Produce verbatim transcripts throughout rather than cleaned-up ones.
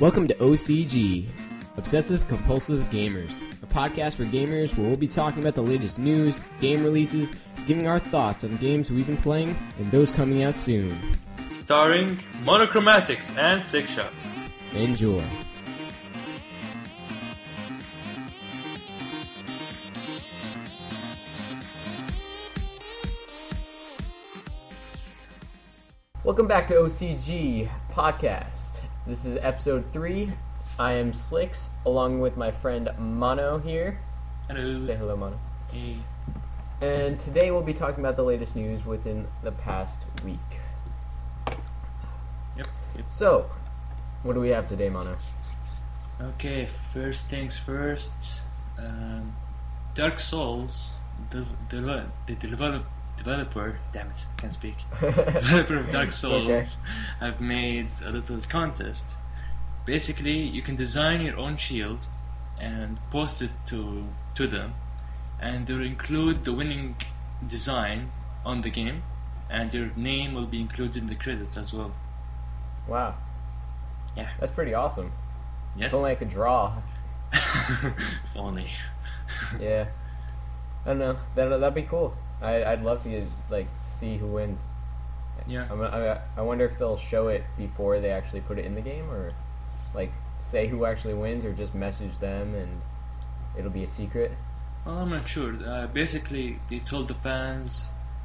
Welcome to O C G, Obsessive Compulsive Gamers, a podcast for gamers where we'll be talking about the latest news, game releases, giving our thoughts on games we've been playing and those coming out soon. Starring Monochromatics and Slickshot. Enjoy. Welcome back to O C G Podcast. This is episode three. I am Slicks, along with my friend Mono here. Hello. Say hello, Mono. Hey. And today we'll be talking about the latest news within the past week. Yep. yep. So, what do we have today, Mono? Okay, first things first. Um, Dark Souls, the, the, the develop, developer, damn it, can't speak. developer of Dark Souls Okay. have made a little contest. Basically, you can design your own shield and post it to to them, and they'll include the winning design on the game, and your name will be included in the credits as well. Wow. Yeah. That's pretty awesome. Yes. If only I could draw. If only. Yeah. I don't know. That, that'd be cool. I, I'd love to, like, see who wins. Yeah. I'm, I, I wonder if they'll show it before they actually put it in the game, or, like, say who actually wins, or just message them and it'll be a secret. Well, I'm not sure. Uh, basically, they told the fans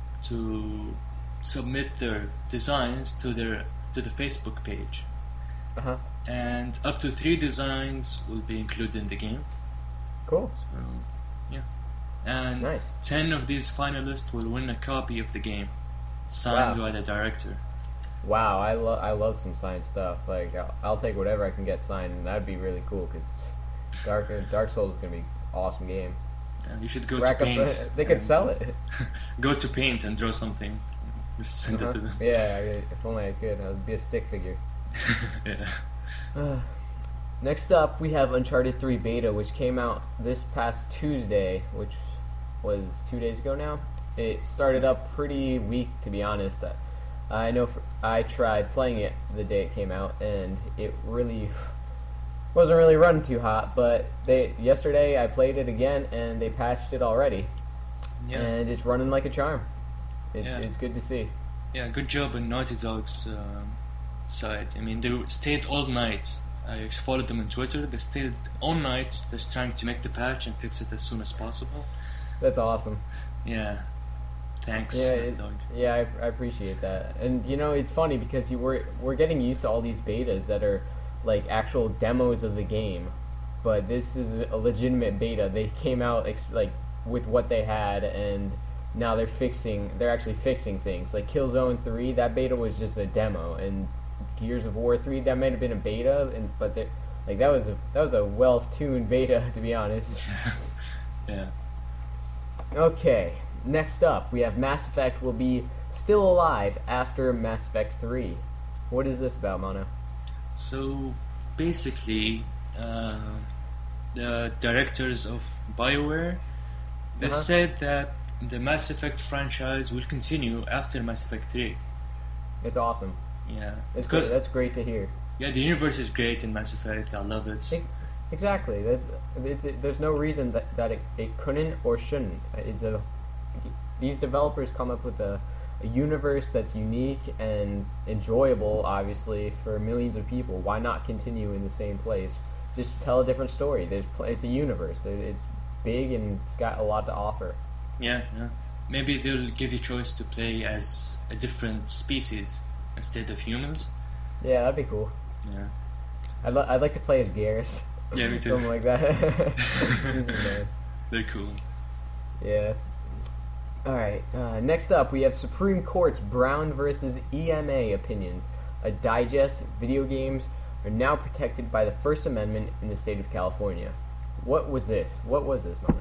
to submit their designs to their to the Facebook page, Uh-huh. and up to three designs will be included in the game. Cool. So, yeah, and Nice. ten of these finalists will win a copy of the game, signed Wow. by the director. Wow, I, lo- I love some signed stuff. Like, I'll, I'll take whatever I can get signed, and that'd be really cool, because Dark, Dark Souls is going to be an awesome game. And you should go Rack to up Paint. the- they could and- sell it. Go to Paint and draw something. Just send Uh-huh. it to them. Yeah, I- if only I could. It would be a stick figure. Yeah. Uh, next up, we have Uncharted three Beta, which came out this past Tuesday, which was two days ago now. It started up pretty weak, to be honest. I know for, I tried playing it the day it came out, and it really wasn't really running too hot. But they yesterday I played it again, and they patched it already, Yeah. and it's running like a charm. It's Yeah. it's good to see. Yeah, good job on Naughty Dog's um, side. I mean, they stayed all night. I followed them on Twitter. They stayed all night just trying to make the patch and fix it as soon as possible. That's awesome. Yeah. Thanks, Yeah, Naughty it- Dog. yeah, I, I appreciate that. And you know, it's funny because you were we're getting used to all these betas that are like actual demos of the game, but this is a legitimate beta. They came out ex- like with what they had, and now they're fixing. They're actually fixing things. Like Killzone three, that beta was just a demo, and Gears of War three, that might have been a beta, and but they like that was a that was a well-tuned beta, to be honest. Yeah. Okay, next up, we have Mass Effect will be still alive after Mass Effect three. What is this about, Mono? So, basically, uh, the directors of BioWare, they Uh-huh. said that the Mass Effect franchise will continue after Mass Effect three. It's awesome. Yeah. It's Because- great. That's great to hear. Yeah, the universe is great in Mass Effect. I love it. Ex- Exactly. That, it's, it, there's no reason that, that it, it couldn't or shouldn't. It's a these developers come up with a, a universe that's unique and enjoyable, obviously, for millions of people. Why not continue in the same place? Just tell a different story. There's pl- it's a universe. It, it's big and it's got a lot to offer. Yeah, yeah. Maybe they'll give you choice to play as a different species instead of humans. Yeah, that'd be cool. Yeah. I'd, li- I'd like to play as Garrus. Yeah, me too. Something like that. Man. They're cool. Yeah. Alright, uh, next up we have Supreme Court's Brown versus E M A opinions. A digest, video games are now protected by the First Amendment in the state of California. What was this? What was this, Mona?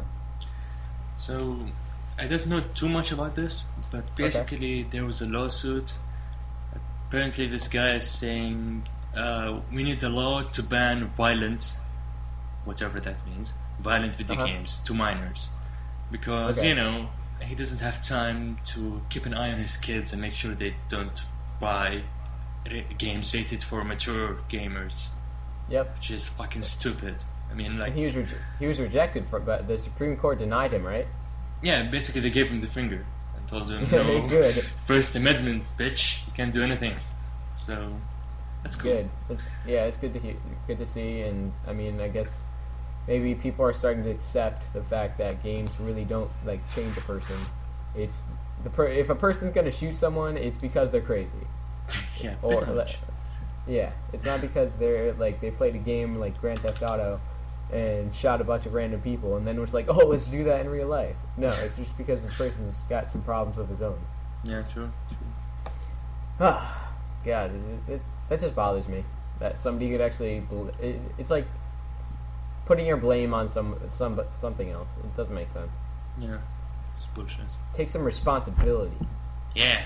So, I don't know too much about this, but basically there was a lawsuit. Apparently this guy is saying uh, we need a law to ban violent, whatever that means, violent video Uh-huh. games to minors. Because, Okay. you know, he doesn't have time to keep an eye on his kids and make sure they don't buy ra- games rated for mature gamers. Yep. which is fucking stupid. I mean, like, And he was reje- he was rejected for, but the Supreme Court denied him, right? yeah, basically they gave him the finger and told him, Yeah, no, good. First Amendment, bitch, you can't do anything. So, that's cool. Good. It's, yeah, it's good to hear, good to see, and I mean, I guess maybe people are starting to accept the fact that games really don't like change a person. It's the per- if a person's gonna shoot someone, it's because they're crazy. Yeah, Or pretty much. like, yeah, it's not because they're like they played a game like Grand Theft Auto and shot a bunch of random people and then was like, oh, let's do that in real life. No, it's just because this person's got some problems of his own. Yeah, true. true. Ah, God, it, it, that just bothers me that somebody could actually. Bl- it, it's like putting your blame on some some something else. It doesn't make sense. Yeah, it's bullshit. Take some responsibility. Yeah.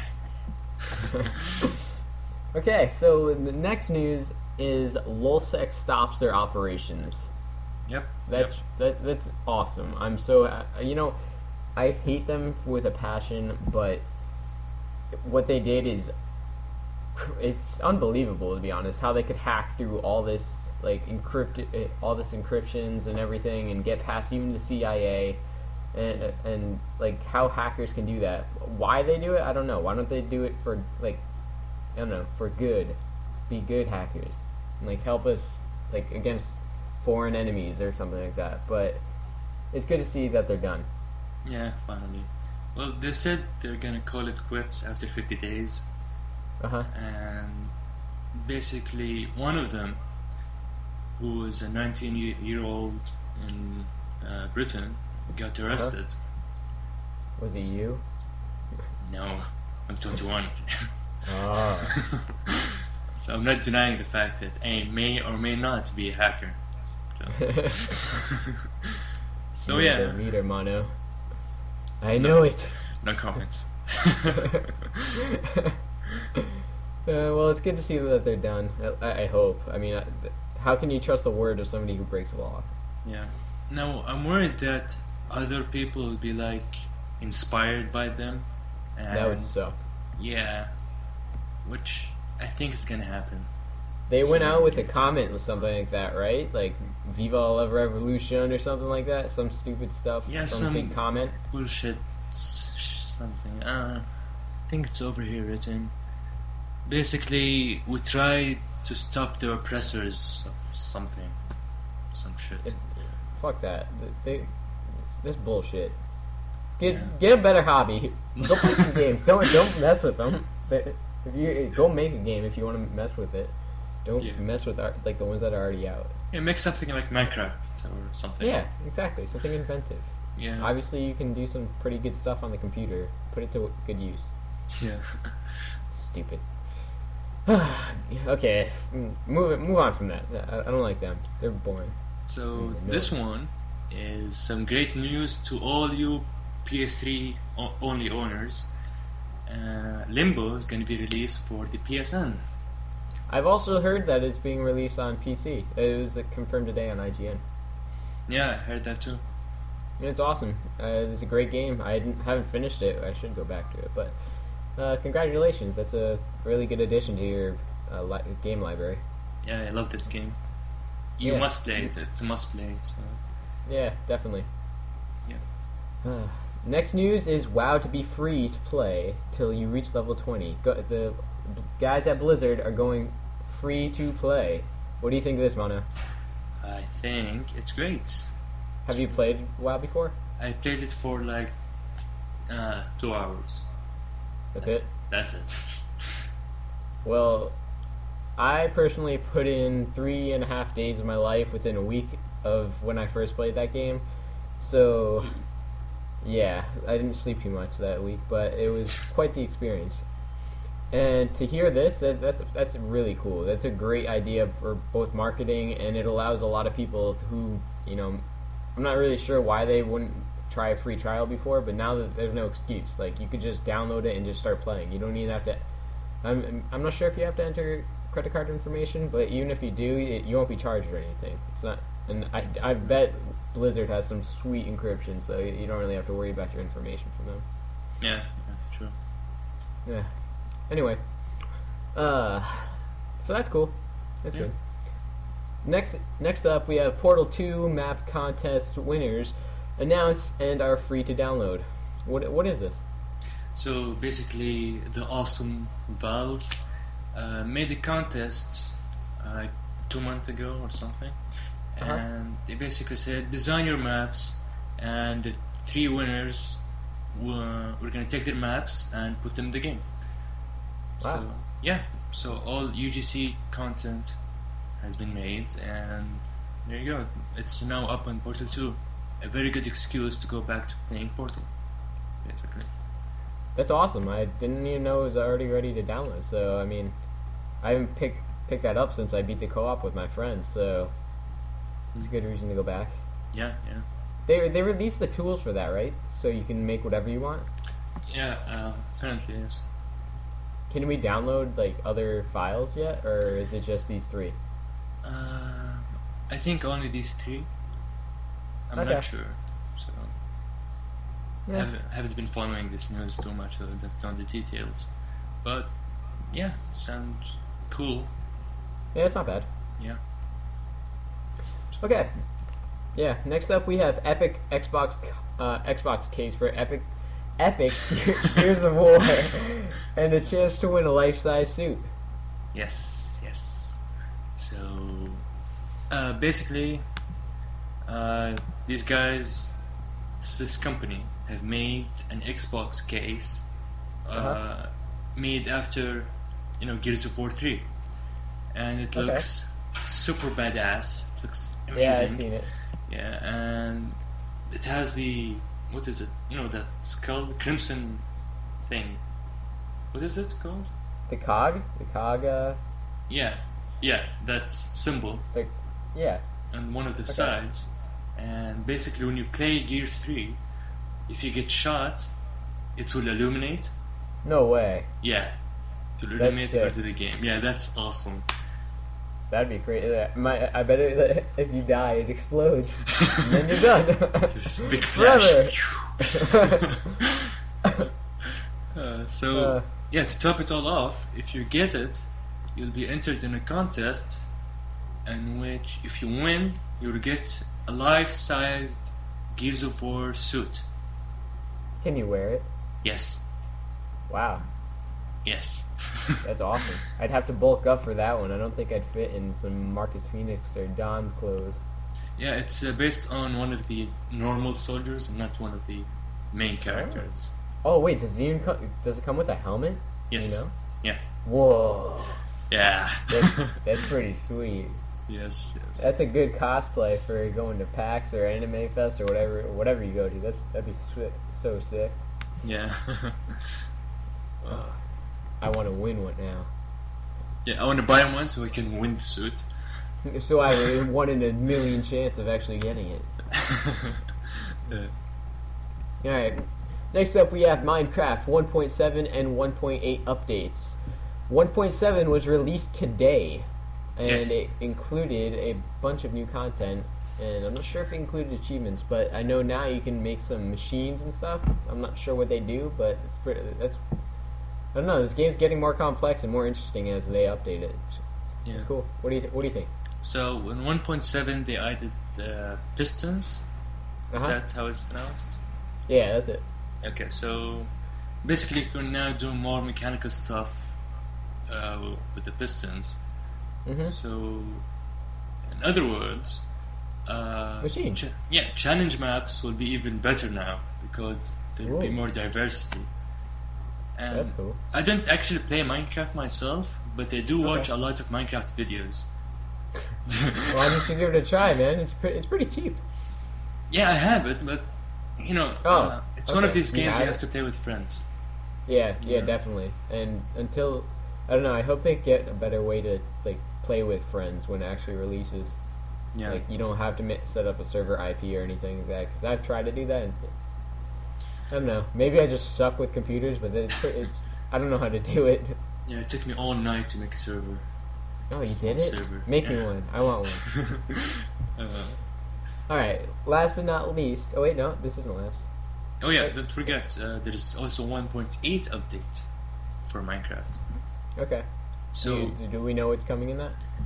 Okay, so the next news is Lulsec stops their operations. Yep. That's yep. that that's awesome. I'm so uh, you know, I hate them with a passion, but what they did is it's unbelievable, to be honest. How they could hack through all this like encrypted all this encryptions and everything and get past even the C I A. And, and like how hackers can do that. Why they do it, I don't know. Why don't they do it for like I don't know, for good, be good hackers, and like help us like against foreign enemies or something like that. But it's good to see that they're done. Yeah, finally. Well, they said they're gonna call it quits after fifty days, Uh huh. and basically one of them, who was a nineteen-year-old in uh, Britain, got arrested. Was it you? No, I'm twenty-one. Oh. So I'm not denying the fact that A may or may not be a hacker. So, so You're yeah, the reader, Mono. I know it. no comments. Uh, well, it's good to see that they're done. I, I hope. I mean, I, how can you trust the word of somebody who breaks the law? Yeah. Now I'm worried that other people will be like inspired by them. And That would suck. yeah, which I think is gonna happen. They went So- out with a comment with something like that, right? Like "Viva la Revolution" or something like that. Some stupid stuff. Yeah, some, some- big comment. Bullshit s- something. Uh, I think it's over here written. Basically, we try to stop the oppressors of something. Some shit. It- Fuck that. They, this bullshit. Get Yeah. get a better hobby. Go play some games. Don't don't mess with them. But if you go make a game if you want to mess with it. Don't Yeah. mess with our, like the ones that are already out. Yeah, make something like Minecraft or something. Yeah, exactly. Something inventive. Yeah. Obviously, you can do some pretty good stuff on the computer. Put it to good use. Yeah. Stupid. Okay, m- move it. Move on from that. I, I don't like them. They're boring. So Mm, no. this one is some great news to all you P S three o- only owners. Uh, Limbo is going to be released for the P S N. I've also heard that it's being released on P C. It was uh, confirmed today on I G N. Yeah, I heard that too. And it's awesome. Uh, it's a great game. I didn't, haven't finished it. I should go back to it. But uh, congratulations. That's a really good addition to your uh, li- game library. Yeah, I love that game. You Yeah. must play it. It's a must play. So Yeah, definitely. yeah. Next news is WoW to be free to play till you reach level twenty. Go, the guys at Blizzard are going free to play. What do you think of this, Mono? I think it's great. Have you played WoW before? I played it for like uh, two hours. That's it? That's it. Well, I personally put in three and a half days of my life within a week of when I first played that game. So, yeah, I didn't sleep too much that week, but it was quite the experience. And to hear this, that, that's that's really cool. That's a great idea for both marketing, and it allows a lot of people who, you know, I'm not really sure why they wouldn't try a free trial before, but now that there's no excuse. Like, you could just download it and just start playing. You don't even have to. I'm I'm not sure if you have to enter credit card information, but even if you do, it, you won't be charged or anything. It's not, and I, I bet Blizzard has some sweet encryption, so you don't really have to worry about your information from them. Yeah, yeah, true. Yeah. Anyway, uh, so that's cool. That's Yeah. good. next next up, we have Portal two map contest winners announced and are free to download. What what is this? So basically, the awesome Valve uh, made a contest uh, like two months ago or something, Uh-huh. and they basically said design your maps, and the three winners were, we're gonna take their maps and put them in the game. Wow. So yeah, so all U G C content has been made, and there you go. It's now up on Portal two. A very good excuse to go back to playing Portal, basically. That's awesome. I didn't even know it was already ready to download. So I mean, I haven't picked picked that up since I beat the co-op with my friends. So it's a good reason to go back. Yeah, yeah. They they released the tools for that, right? So you can make whatever you want. Yeah, uh, apparently yes. Can we download like other files yet, or is it just these three? Uh, I think only these three. I'm Okay. not sure. So I Yeah. haven't, haven't been following this news too much, so I don't know the details. But yeah, sounds cool. Yeah, it's not bad. Yeah. Okay. Yeah. Next up, we have Epic Xbox uh, Xbox case for Epic Epic's Gears of War, and a chance to win a life-size suit. Yes, yes. So uh, basically, uh, these guys, this company, have made an Xbox case uh, Uh-huh. made after, you know, Gears of War three, and it Okay. looks super badass. It looks Yeah, amazing. I've seen it. Yeah, and it has the, what is it? You know, that skull, crimson thing. What is it called? The cog, the cog. Uh, Yeah, yeah, that symbol the yeah. on one of the Okay. sides. And basically, when you play Gears three, if you get shot, it will illuminate. No way. Yeah, it will That's illuminate sick. part of the game. Yeah, that's awesome. That'd be great. Uh, My, I bet it, if you die, it explodes, and then you're done. There's a big flash. Forever. uh, so, Uh. yeah, to top it all off, if you get it, you'll be entered in a contest in which, if you win, you'll get a life-sized Gears of War suit. Can you wear it? Yes, Wow, yes. that's awesome. I'd have to bulk up for that one. I don't think I'd fit in some Marcus Phoenix or Don clothes. Yeah, it's uh, based on one of the normal soldiers and not one of the main characters. Oh wait, does it even co- does it come with a helmet? Yes. You know? Yeah. Whoa, Yeah. that's, that's pretty sweet. yes, yes. That's a good cosplay for going to PAX or Anime Fest or whatever whatever you go to. That's that'd be swi- so sick. Yeah. I want to win one now. yeah, I want to buy one so I can win the suit. So I have a one in a million chance of actually getting it. yeah. Alright, next up we have Minecraft one point seven and one point eight updates. one point seven was released today, and Yes. it included a bunch of new content, and I'm not sure if it included achievements, but I know now you can make some machines and stuff. I'm not sure what they do, but it's pretty, that's... I don't know, this game's getting more complex and more interesting as they update it. It's, Yeah. it's cool. What do you, what do you think? So in one point seven they added uh, pistons. Is Uh-huh. that how it's pronounced? Yeah, that's it. Okay, so basically you can now do more mechanical stuff uh, with the pistons. hmm So, in other words, uh, Machine. ch- yeah, challenge maps will be even better now because there will be Ooh. more diversity. And That's cool. I don't actually play Minecraft myself, but I do watch Okay. a lot of Minecraft videos. Why don't you give it a try, man? It's pre- it's pretty cheap. Yeah, I have it, but you know, Oh, uh, it's one of okay. these You games you have have it? to play with friends. Yeah, yeah, Yeah. definitely. And until I don't know, I hope they get a better way to like play with friends when it actually releases. Yeah, Like you don't have to ma- set up a server I P or anything like that. Because I've tried to do that, and it's I don't know. Maybe I just suck with computers, but it's, pre- it's I don't know how to do it. yeah. It took me all night to make a server. Oh, you did Small it? server. Make me Yeah. one. I want one. uh, All right. Last but not least. Oh wait, no, this isn't last. oh yeah, don't forget, uh, there's also one point eight update for Minecraft. Okay. So do, you- do we know what's coming in that?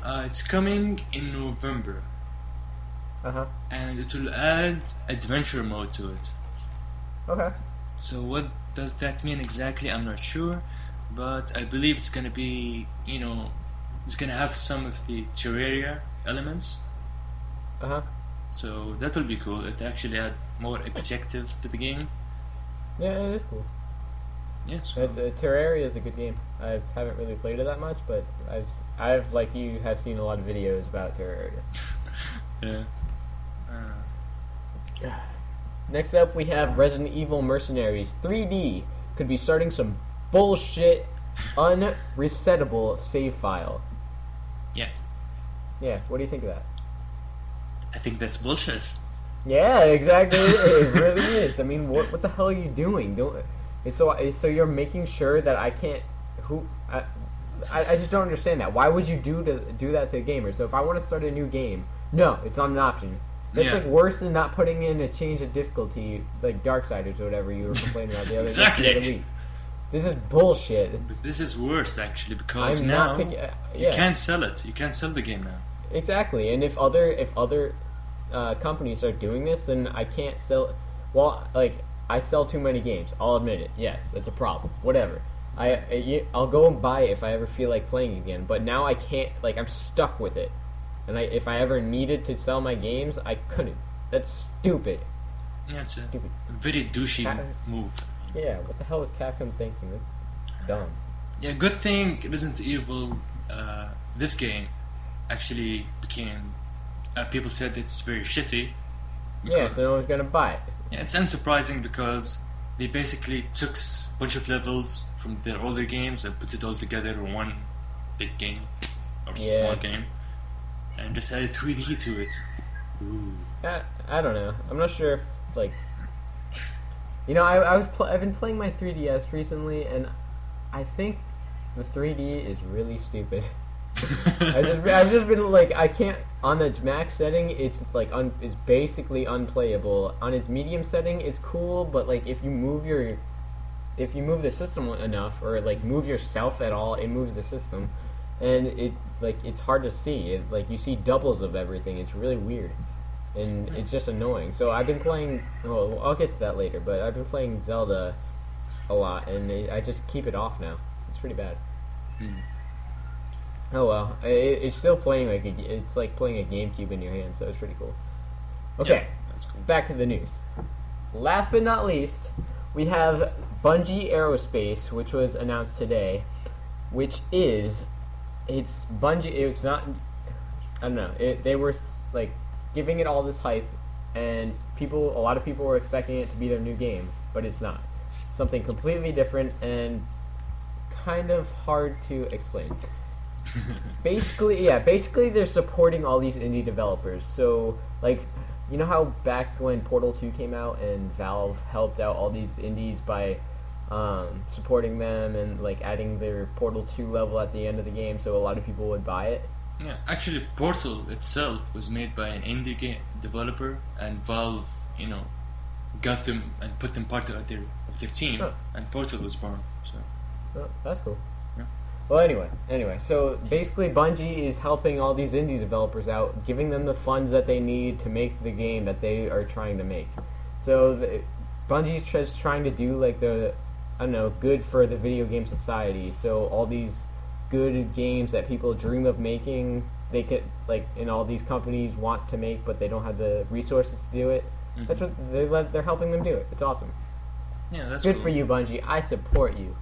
Uh, it's coming in November, Uh huh. and it will add adventure mode to it. Okay. So what does that mean exactly? I'm not sure, but I believe it's gonna be, you know, it's gonna have some of the Terraria elements. Uh huh. So that will be cool. It actually add more objective to the game. Yeah, it is cool. Yeah, so It's, uh, Terraria is a good game. I haven't really played it that much, but I've, I've like you, have seen a lot of videos about Terraria. yeah. Uh, Next up, we have Resident Evil Mercenaries three D. Could be starting some bullshit, unresettable save file. yeah, Yeah, what do you think of that? I think that's bullshit. Yeah, exactly. It really is. I mean, what what the hell are you doing? Don't. So so you're making sure that I can't. Who I, I, I just don't understand that. Why would you do to do that to a gamer? So if I want to start a new game, no, it's not an option. That's Yeah. like worse than not putting in a change of difficulty, like Darksiders or whatever you were complaining about the other, Exactly. the other week. This is bullshit. But this is worse actually because I'm now not picking. Uh, you yeah, can't sell it. You can't sell the game now. exactly. And if other if other uh, companies are doing this, then I can't sell. Well, like I sell too many games. I'll admit it. Yes, it's a problem. Whatever. I, I I'll go and buy it if I ever feel like playing again. But now I can't. Like I'm stuck with it. And I, if I ever needed to sell my games, I couldn't. That's stupid. Yeah, it's a Stupid. very douchey Cat- move. Yeah, what the hell was Capcom thinking? That's dumb. Yeah, good thing Resident Evil, uh, this game, actually became. Uh, people said it's very shitty. Yeah, because- so no one's gonna buy it. Yeah, it's unsurprising because they basically took a bunch of levels from their older games and put it all together in one big game or Yeah. small game, and just added three D to it. Ooh. I, I don't know. I'm not sure if, like, you know, I, I was pl- I've been playing my three D S recently, and I think the three D is really stupid. I just I've just been like I can't on its max setting. It's, it's like un, it's basically unplayable. On its medium setting, it's cool, but like if you move your if you move the system enough, or like move yourself at all, it moves the system, and it like it's hard to see. It, like you see doubles of everything. It's really weird, and it's just annoying. So I've been playing. Well, I'll get to that later, but I've been playing Zelda a lot, and it, I just keep it off now. It's pretty bad. Hmm. Oh well, it, it's still playing like a, it's like playing a GameCube in your hand, so it's pretty cool. Okay, Yeah, that's cool. back to the news. Last but not least, we have Bungie Aerospace, which was announced today, which is it's Bungie. It's not. I don't know. It, they were s- like giving it all this hype, and people, a lot of people were expecting it to be their new game, but it's not. Something completely different and kind of hard to explain. Basically, yeah, basically they're supporting all these indie developers. So, like, you know how back when Portal two came out and Valve helped out all these indies by um, supporting them and, like, adding their Portal two level at the end of the game so a lot of people would buy it? Yeah, actually, Portal itself was made by an indie game developer, and Valve, you know, got them and put them part of their of their team, Huh. and Portal was born. So Oh, that's cool. Yeah. Well, anyway, anyway, so basically Bungie is helping all these indie developers out, giving them the funds that they need to make the game that they are trying to make. So the, Bungie's just trying to do like the, I don't know, good for the video game society. So all these good games that people dream of making, they could like, and all these companies want to make, but they don't have the resources to do it. Mhm. That's what they let, they're helping them do it. It's awesome. yeah, that's Good cool. for you, Bungie. I support you.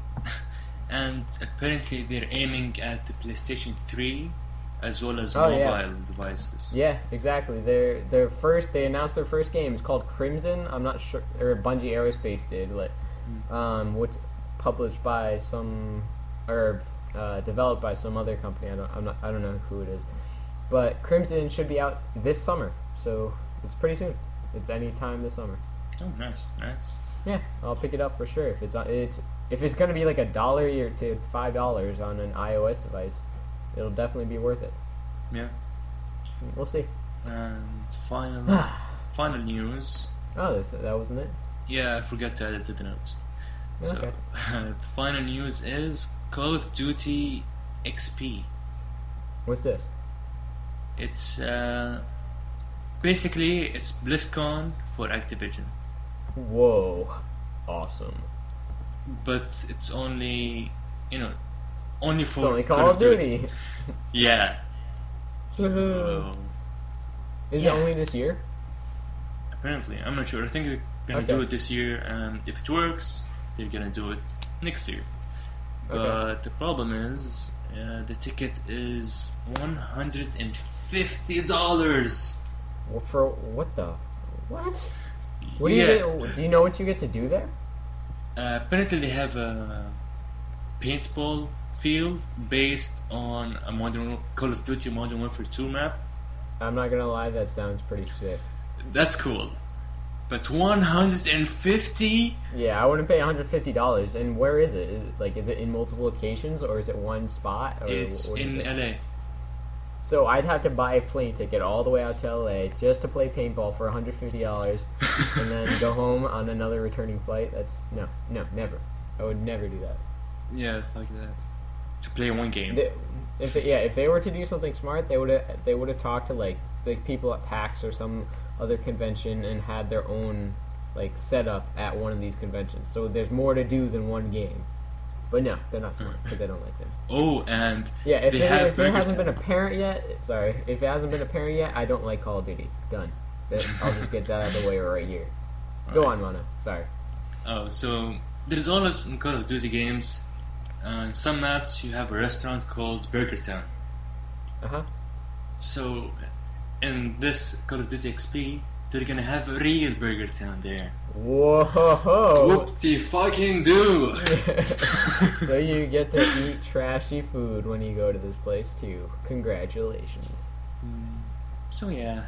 And apparently, they're aiming at the PlayStation three as well as Oh, mobile yeah. devices. Yeah, exactly. Their their first they announced their first game. It's called Crimson. I'm not sure, or Bungie Aerospace did, like, um, which published by some or uh, developed by some other company. I don't I'm not I don't know who it is, but Crimson should be out this summer, so it's pretty soon. It's any time this summer. Oh, nice, nice. Yeah, I'll pick it up for sure. If it's on, it's if it's gonna be like a dollar or to five dollars on an iOS device, it'll definitely be worth it. Yeah. We'll see. And final, final news. Oh, this, that wasn't it. Yeah, I forgot to add it to the notes. So, Okay. the final news is Call of Duty X P. What's this? It's uh, basically it's BlizzCon for Activision, Whoa, awesome. but it's only you know only for It's only Call, of Duty. Yeah. So Woohoo. Is Yeah. it only this year? apparently, I'm not sure. I think they're gonna Okay. do it this year, and if it works, they're gonna do it next year. But Okay. the problem is, uh, the ticket is one hundred and fifty dollars. Well, for what the? What? What do yeah. you get? Do you know what you get to do there? Uh, apparently, they have a paintball field based on a modern Call of Duty Modern Warfare two map. I'm not gonna lie, that sounds pretty sick. That's cool. But one hundred fifty? Yeah, I wouldn't pay one hundred fifty dollars. And where is it? Is it? Like, is it in multiple locations or is it one spot? Or It's what is in it? L A. So I'd have to buy a plane ticket all the way out to L A just to play paintball for one hundred fifty dollars, and then go home on another returning flight. That's no, no, never. I would never do that. Yeah, like that. To play one game. They, if they, yeah, if they were to do something smart, they would have they would have talked to like the people at PAX or some other convention and had their own like setup at one of these conventions. So there's more to do than one game. But no, they're not smart because they don't like them. Oh, and Yeah, if, they it, have if it Burger hasn't Town. been apparent yet, sorry, if it hasn't been apparent yet, I don't like Call of Duty. Done. That- I'll just get that out of the way right here. Go Alright. on, Mono. Sorry. Oh, so there's always in Call of Duty games. Uh, in some maps, you have a restaurant called Burger Town. Uh huh. So, in this Call of Duty X P, they're gonna have a real Burger Town there. Whoa. Whoop de fucking do! So you get to eat trashy food when you go to this place too. Congratulations. So yeah,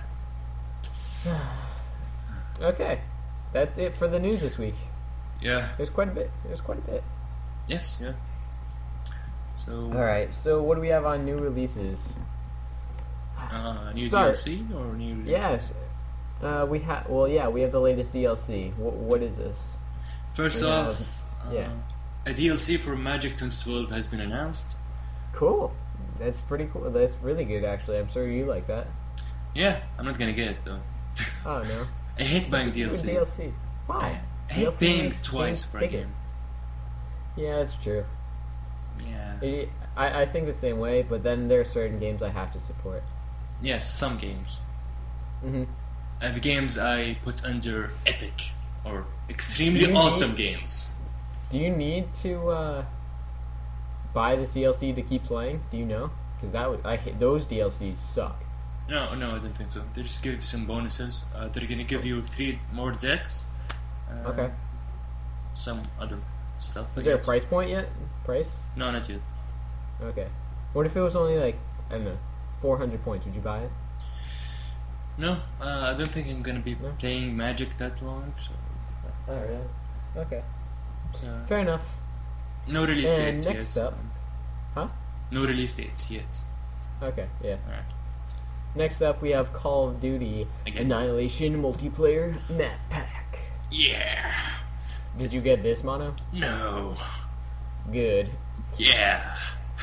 Okay, that's it for the news this week. yeah, There's quite a bit. There's quite a bit. yes, yeah. So, All right. So what do we have on new releases? uh, new Start. D L C or new releases? Yes. Uh, we have. Well, yeah, we have the latest D L C. What, what is this? First We off, have- uh, yeah. a D L C for Magic twenty twelve has been announced. Cool. That's pretty cool. That's really good, actually. I'm sure you like that. Yeah, I'm not gonna get it though. Oh no. I hate buying D L C. D L C. Why? I hate D L C paying makes twice games for a bigger. game. Yeah, that's true. Yeah. It, I, I think the same way, but then there are certain games I have to support. Yes, some games. hmm I have games I put under epic or extremely Do you awesome need- games. Do you need to uh, buy this D L C to keep playing? Do you know? Because that would, I hate, those D L Cs suck. No, no, I don't think so. They just give you some bonuses. Uh, they're gonna give you three more decks. Uh, Okay. Some other stuff. I Is there a guess. price point yet? Price? No, not yet. Okay. What if it was only like, I don't know, four hundred points? Would you buy it? No, uh, I don't think I'm gonna be No? playing Magic that long. So, Alright. Okay. so Fair enough. no release And dates next yet. up- Huh? No release dates yet. Okay, yeah. Alright. Next up, we have Call of Duty Again. Annihilation Multiplayer Map Pack. Yeah. Did you get this, Mono? No. Good. Yeah.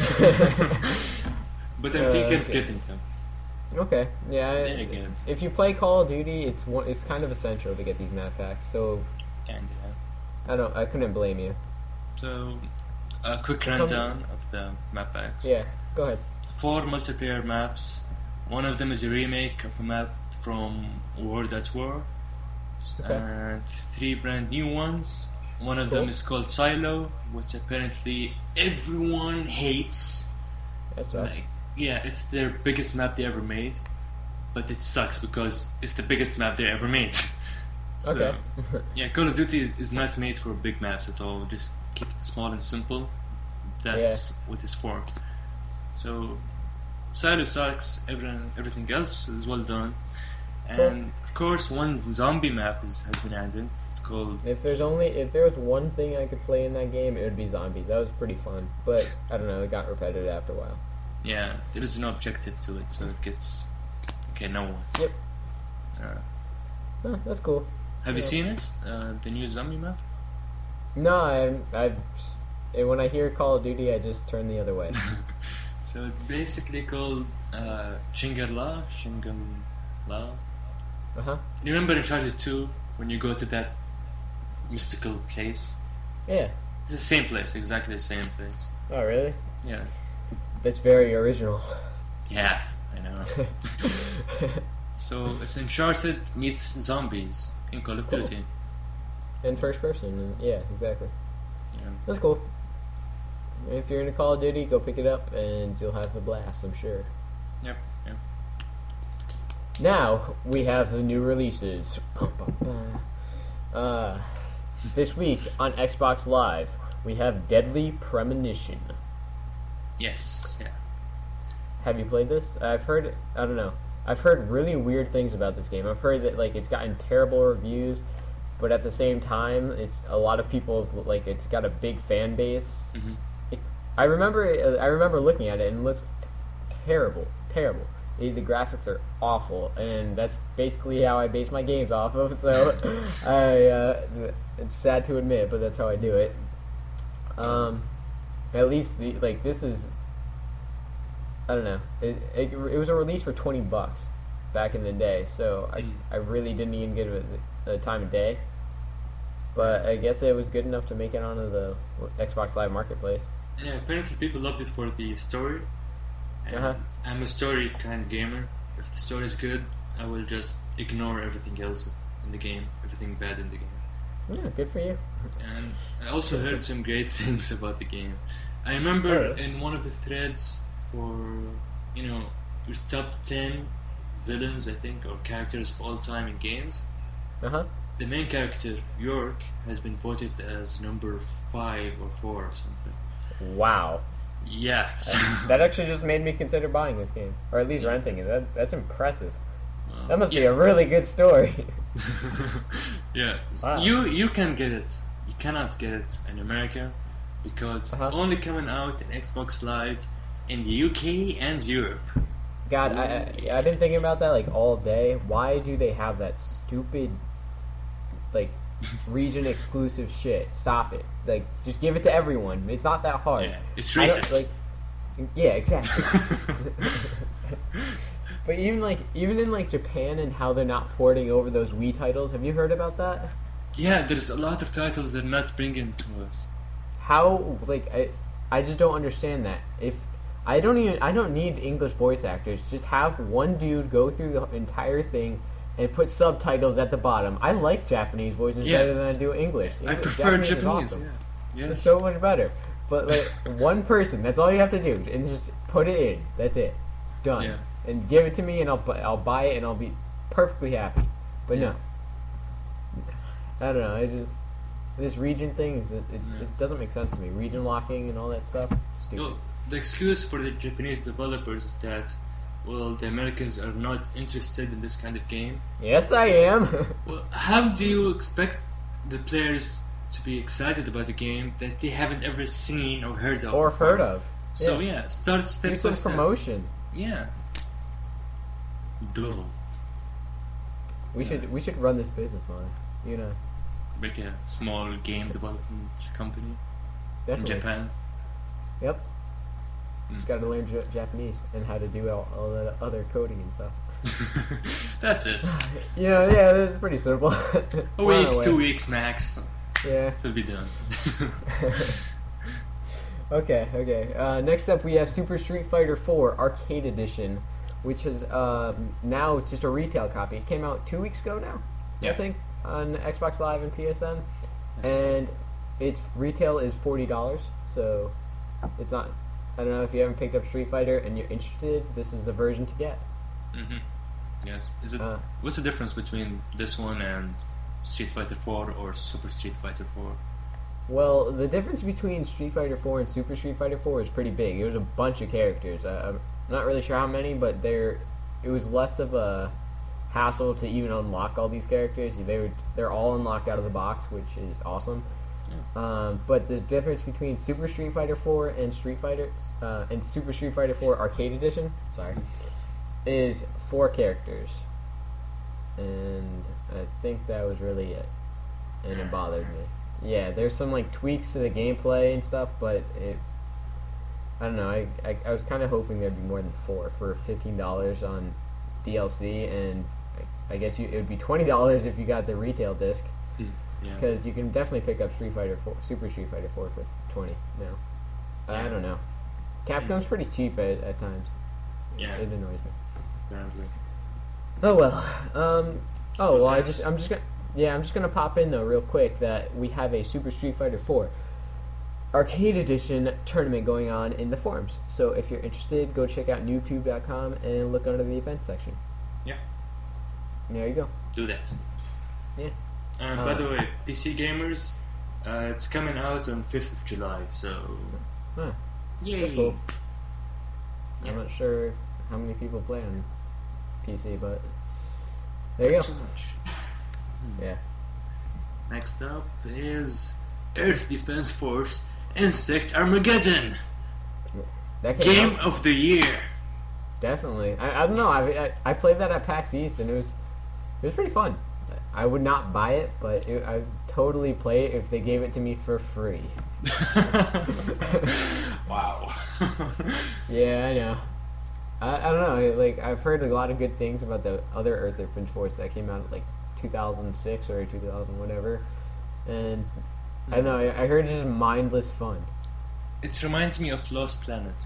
But I'm Uh, thinking of okay. getting them. Okay, yeah. I- Then again. If you play Call of Duty, it's one, it's kind of essential to get these map packs. So And uh, I don't, I couldn't blame you. so, a quick rundown of the map packs. Yeah, go ahead. Four multiplayer maps. One of them is a remake of a map from World at War. Okay. And three brand new ones. One of them Cool. is called Silo, which apparently everyone hates. That's right. Like, yeah, it's their biggest map they ever made, but it sucks because it's the biggest map they ever made. So, Okay. yeah, Call of Duty is not made for big maps at all. Just keep it small and simple. That's what it's for. So, Silo sucks. Everything, everything else is well done. And of course, one zombie map is, has been added. It's called If there's only if there was one thing I could play in that game, it would be zombies. That was pretty fun, but I don't know, it got repetitive after a while. yeah. There is no objective to it, so it gets okay. Now what? Yep. Uh, Oh, that's cool. have you Yeah. seen it? Uh, the new zombie map? No, I I when I hear Call of Duty, I just turn the other way. So it's basically called uh, Chingarla. Chingarla. Uh huh. You remember Uncharted two when you go to that mystical place? Yeah. It's the same place, exactly the same place. Oh, really? Yeah. That's very original. Yeah, I know. So it's Uncharted meets zombies in Call of Cool. Duty. And first person. And yeah, exactly. Yeah. That's cool. If you're into Call of Duty, go pick it up and you'll have a blast, I'm sure. Yep. Yep. Now, we have the new releases. Bum, bum, bum. Uh, this week on Xbox Live, we have Deadly Premonition. Yes. Yeah. Have you played this? I've heard, I don't know. I've heard really weird things about this game. I've heard that like it's gotten terrible reviews, but at the same time, it's a lot of people like it's got a big fan base. Mm-hmm. It, I remember, I remember looking at it and it looked terrible, terrible. The, the graphics are awful, and that's basically how I base my games off of. So, I uh, it's sad to admit, but that's how I do it. Um, at least the like this is. I don't know. It, it it was a release for twenty bucks back in the day, so I Mm. I really didn't even give it the time of day. But I guess it was good enough to make it onto the Xbox Live Marketplace. Yeah. Apparently, people loved it for the story. And Uh-huh. I'm a story kind of gamer. If the story is good, I will just ignore everything else in the game, everything bad in the game. Yeah, good for you. And I also heard some great things about the game. I remember Oh, yeah. in one of the threads for, you know, your top ten villains, I think, or characters of all time in games, Uh huh. the main character, York, has been voted as number five or four or something. Wow. Yeah. So, That actually just made me consider buying this game, or at least renting it. That that's impressive. um, That must be yeah. a really good story. Yeah. Wow. You you can get it. You cannot get it in America because it's Uh-huh. only coming out in Xbox Live in the U K and Europe. God, I, I I've been thinking about that like all day. Why do they have that stupid, like, region exclusive shit? Stop it! Like, just give it to everyone. It's not that hard. Yeah, it's I don't- racist. Like, yeah, exactly. But even like even in like Japan and how they're not porting over those Wii titles, have you heard about that? Yeah, there's a lot of titles they're not bringing to us. How like I I just don't understand that. If I don't even I don't need English voice actors. Just have one dude go through the entire thing and put subtitles at the bottom. I like Japanese voices Yeah. better than I do English. I English- prefer is Japanese. awesome. Yeah. It's Yes. so much better. But like one person, that's all you have to do, and just put it in. That's it, done. Yeah. And give it to me, and I'll bu- I'll buy it, and I'll be perfectly happy. But Yeah. no, I don't know. It just this region thing is it, it, Yeah. it doesn't make sense to me. Region locking and all that stuff. Stupid. No, the excuse for the Japanese developers is that, well, the Americans are not interested in this kind of game. Yes, I am. Well, how do you expect the players to be excited about the game that they haven't ever seen or heard of? or before? heard of. So Yeah. yeah, start Do step by some step. promotion. Yeah. Duh. We Yeah. should we should run this business, man. You know, Make a small game development company in definitely. Japan. Yep. Mm. Just got to learn J- Japanese and how to do all, all that other coding and stuff. That's it. You know, yeah, it's pretty simple. A We're on week, our way. two weeks max. Yeah. It will be done. Okay, okay. Uh, next up, we have Super Street Fighter four Arcade Edition, which is um, now just a retail copy. It came out two weeks ago now, I Yeah. think, on Xbox Live and P S N, Yes. and its retail is forty dollars. So it's not. I don't know if you haven't picked up Street Fighter and you're interested. This is the version to get. Mm-hmm. Yes. Is it? Uh, What's the difference between this one and Street Fighter four or Super Street Fighter four? Well, the difference between Street Fighter four and Super Street Fighter four is pretty big. It was a bunch of characters. Uh, I'm not really sure how many, but there, it was less of a hassle to even unlock all these characters. They were they're all unlocked out of the box, which is awesome. Um, but the difference between Super Street Fighter four and Street Fighter uh, and Super Street Fighter four Arcade Edition, sorry, is four characters, and I think that was really it, and it bothered me. Yeah, there's some like tweaks to the gameplay and stuff, but it I don't know. I, I, I was kind of hoping there'd be more than four for fifteen dollars on D L C, and I, I guess you, it would be twenty dollars if you got the retail disc. Hmm. Yeah. Because you can definitely pick up Street Fighter four, Super Street Fighter four for twenty now. I Yeah. don't know. Capcom's pretty cheap at, at times. Yeah. It annoys me. Apparently. Oh well. Um. Oh well. I that's- just. I'm just gonna. Yeah. I'm just gonna pop in though, real quick, that we have a Super Street Fighter four Arcade Edition tournament going on in the forums. So if you're interested, go check out noobtube dot com and look under the events section. Yeah. There you go. Do that. Yeah. And Uh, by the way, P C gamers, uh, it's coming out on fifth of July, so Huh. yay! That's cool. Yeah. I'm not sure how many people play on P C, but there you Not go. too much. Yeah. Next up is Earth Defense Force Insect Armageddon, That came Game out. of the Year. Definitely. I, I don't know. I, I I played that at PAX East and it was it was pretty fun. I would not buy it, but it, I would totally play it if they gave it to me for free. Wow. Yeah, I know. I, I don't know. Like I've heard a lot of good things about the other Earth Defense Force that came out like two thousand six or two thousand whatever, and I don't know. I, I heard it's just mindless fun. It reminds me of Lost Planet.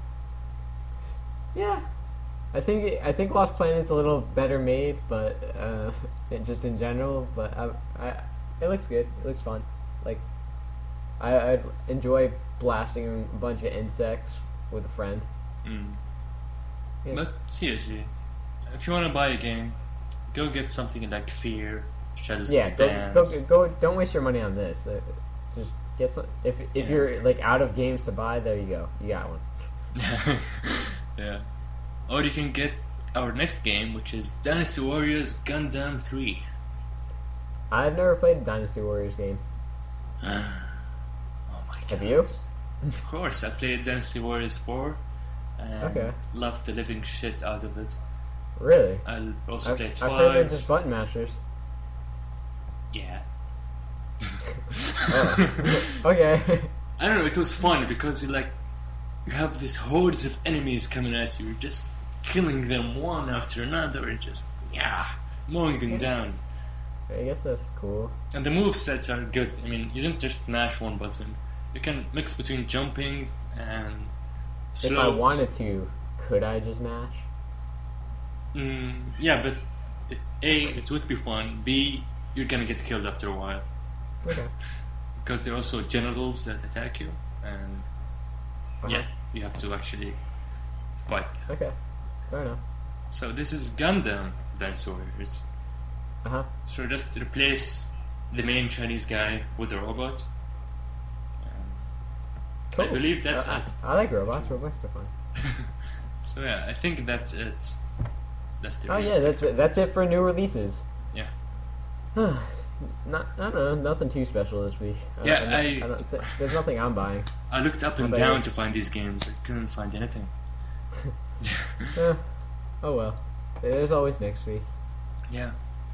Yeah, I think it, I think Lost Planet's a little better made, but uh, it, just in general. But I, I, it looks good. It looks fun. Like I, I'd enjoy blasting a bunch of insects with a friend. Mm. Yeah. But seriously, if you want to buy a game, go get something like Fear, Shadows Yeah, of the don't go, Dance. go. Don't waste your money on this. Uh, just get some. If if Yeah. you're like out of games to buy, there you go. You got one. Yeah. Or you can get our next game, which is Dynasty Warriors Gundam three. I've never played a Dynasty Warriors game. Oh my god. Have you? Of course, I played Dynasty Warriors four and Okay. loved the living shit out of it. Really? I also I've, played I've five. heard they're just button mashers. Yeah. Oh. Okay. I don't know, it was fun because you like you have these hordes of enemies coming at you, you're just killing them one after another and just yeah, mowing them down. I guess that's cool. And the movesets are good. I mean, you don't just mash one button. You can mix between jumping and If I slopes. wanted to, could I just mash? Mm, yeah, but it, A, it would be fun. B, you're gonna get killed after a while. Okay. Because there are also generals that attack you, and Uh-huh. yeah, you have to actually fight. Okay. Fair enough. So this is Gundam Dynasty Warriors. Uh huh. So just replace the main Chinese guy with a robot. Um, Cool. I believe that's I, it. I, I like robots. Robots are fun. So yeah, I think that's it. That's the Oh real yeah, that's picture it. That's of it for new releases. Yeah. Not, I don't know, nothing too special this week. Uh, Yeah, I'm not- I- don't th- there's nothing I'm buying. I looked up How and about down you? to find these games. I couldn't find anything. Eh, oh well, there's always next week. Yeah.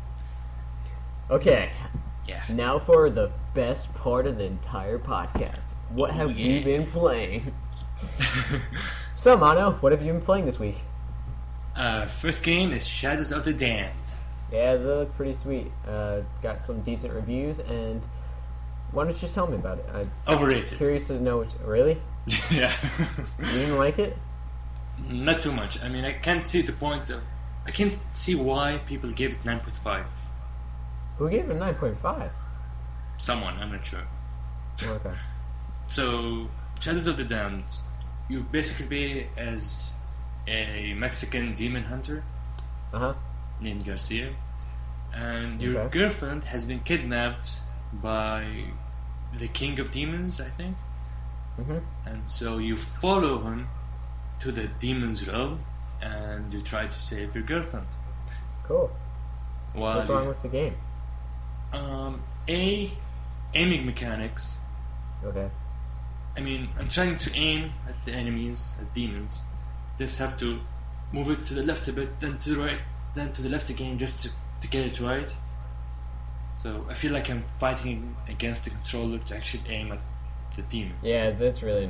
Okay, Yeah. now for the best part of the entire podcast. What Oh, have yeah. we been playing? So, Mano, what have you been playing this week? uh, first game is Shadows of the Damned. Yeah, they look pretty sweet. Uh, got some decent reviews, and why don't you just tell me about it? I'm Overrated. curious to know. What, really? Yeah. You didn't like it? Not too much. I mean, I can't see the point of. I can't see why people gave it nine point five. Who gave it nine point five? Someone, I'm not sure. Okay. So, Shadows of the Damned, you basically be as a Mexican demon hunter Uh huh. named Garcia, and your Okay. girlfriend has been kidnapped by the king of demons, I think. Mhm. And so you follow him to the demon's realm, and you try to save your girlfriend. Cool. While What's wrong with the game? um, a aiming mechanics. Okay. I mean, I'm trying to aim at the enemies, at demons. Just have to move it to the left a bit, then to the right, then to the left again, just to, to get it right. So I feel like I'm fighting against the controller to actually aim at the demon. Yeah, that's really annoying.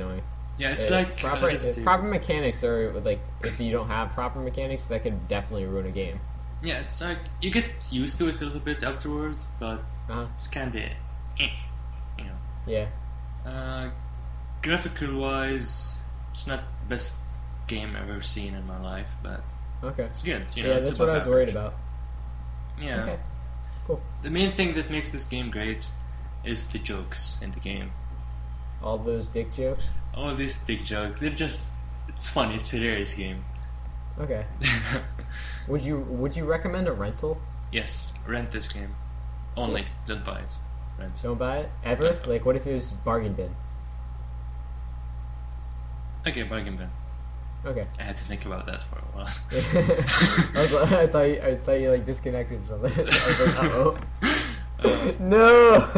Yeah, it's Uh, like proper uh, Resident proper Evil. mechanics are like if you don't have proper mechanics, that could definitely ruin a game. Yeah, it's like you get used to it a little bit afterwards, but Uh-huh. it's kind of, eh, you know. Yeah. Uh, graphical wise, it's not the best game I've ever seen in my life, but Okay. it's good. You know, Yeah, it's that's what I above was worried average. about. Yeah. Okay. Cool. The main thing that makes this game great is the jokes in the game. All those dick jokes. All these dick jokes, they're just, it's funny, it's a hilarious game. Okay. Would you Would you recommend a rental? Yes, rent this game. Only, don't buy it. Rent. Don't buy it ever. Don't. Like, what if it was bargain bin? Okay, bargain bin. Okay. I had to think about that for a while. I, was, I thought you, I thought you like disconnected or something. I was like, uh oh. Uh, No.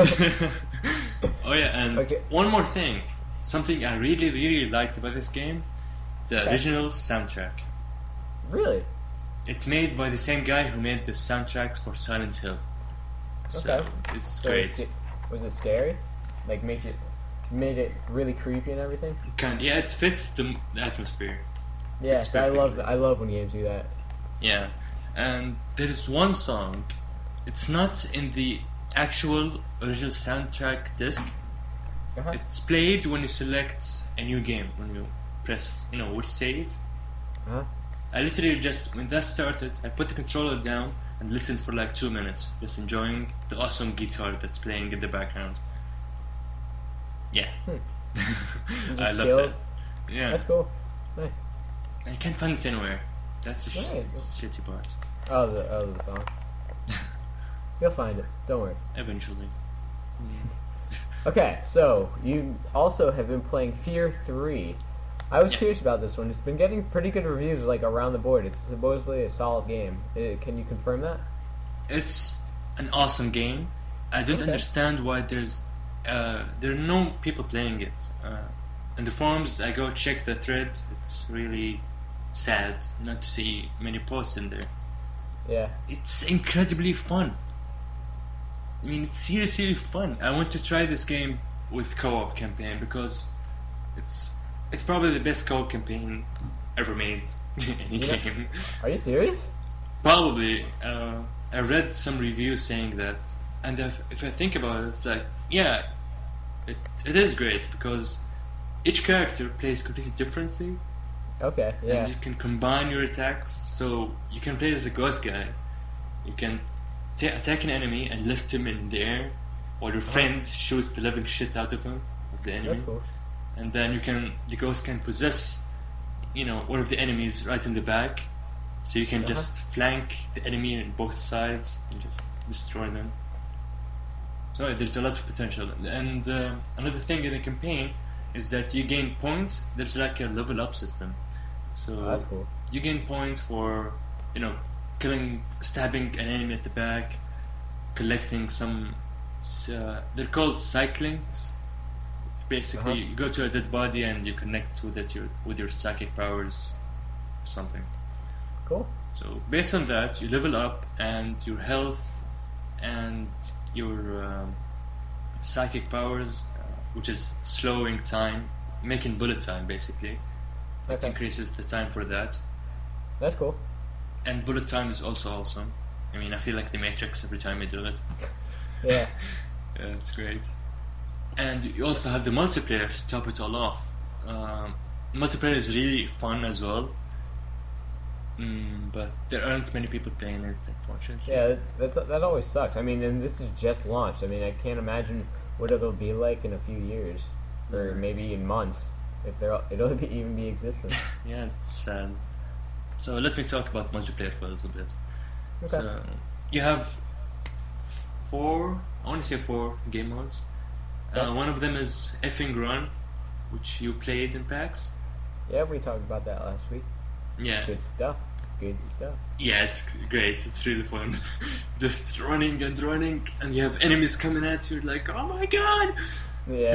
oh yeah, and Okay. one more thing. Something I really, really liked about this game, the Okay. original soundtrack. Really? It's made by the same guy who made the soundtracks for Silent Hill. So Okay. it's So great. Was it, was it scary? Like, make it made it really creepy and everything? Kind yeah, it fits the, the atmosphere. Yeah, It's I love perfect. I love when games do that. Yeah, and there's one song. It's not in the actual original soundtrack disc. Uh-huh. It's played when you select a new game. When you press, you know, which save. Uh-huh. I literally just, when that started, I put the controller down and listened for like two minutes, just enjoying the awesome guitar that's playing in the background. Yeah. Hmm. You I just love chilled? that. Yeah. That's cool. Nice. I can't find it anywhere. That's the sh- Nice. shitty part. Oh, the oh the song. You'll find it. Don't worry. Eventually. Okay, so you also have been playing Fear three. I was Yeah. curious about this one. It's been getting pretty good reviews, like around the board. It's supposedly a solid game. Uh, can you confirm that? It's an awesome game. I don't Okay. understand why there's uh, there are no people playing it. Uh, in the forums, I go check the thread. It's really sad not to see many posts in there. Yeah. It's incredibly fun. I mean, it's seriously fun. I want to try this game with co-op campaign because it's it's probably the best co-op campaign ever made in any You know- game. Are you serious? Probably. Uh, I read some reviews saying that, and if, if I think about it, it's like, yeah, it it is great because each character plays completely differently, Okay. Yeah. and you can combine your attacks. So you can play as a ghost guy. You can ta attack an enemy and lift him in the air, while your friend shoots the living shit out of him, of the enemy. That's cool. And then you can, the ghost can possess, you know, one of the enemies right in the back, so you can Uh-huh. just flank the enemy on both sides and just destroy them. So there's a lot of potential. And uh, another thing in the campaign is that you gain points. There's like a level up system. So Oh, that's cool. you gain points for, you know, killing, stabbing an enemy at the back, collecting some. Uh, they're called cyclings. Basically, Uh-huh. you go to a dead body and you connect with it your, with your psychic powers, or something. Cool. So based on that, you level up, and your health and your um, psychic powers, uh, which is slowing time, making bullet time basically. It Okay. increases the time for that. That's cool. And bullet time is also awesome. I mean, I feel like the Matrix every time I do it. Yeah. Yeah, it's great. And you also have the multiplayer to top it all off. Um, multiplayer is really fun as well. Mm, but there aren't many people playing it, unfortunately. Yeah. That's that always sucks. I mean, and this is just launched. I mean, I can't imagine what it'll be like in a few years, or Mhm. maybe in months, if there it'll be, even be existent. Yeah, it's sad. So let me talk about multiplayer for a little bit. Okay. So you have four, I want to say four game modes. Yeah. Uh, one of them is Effing Run, which you played in PAX. Yeah, we talked about that last week. Yeah, Good stuff. Good stuff. yeah, it's great. It's really fun. Just running and running, and you have enemies coming at you. Like, oh my god! Yeah.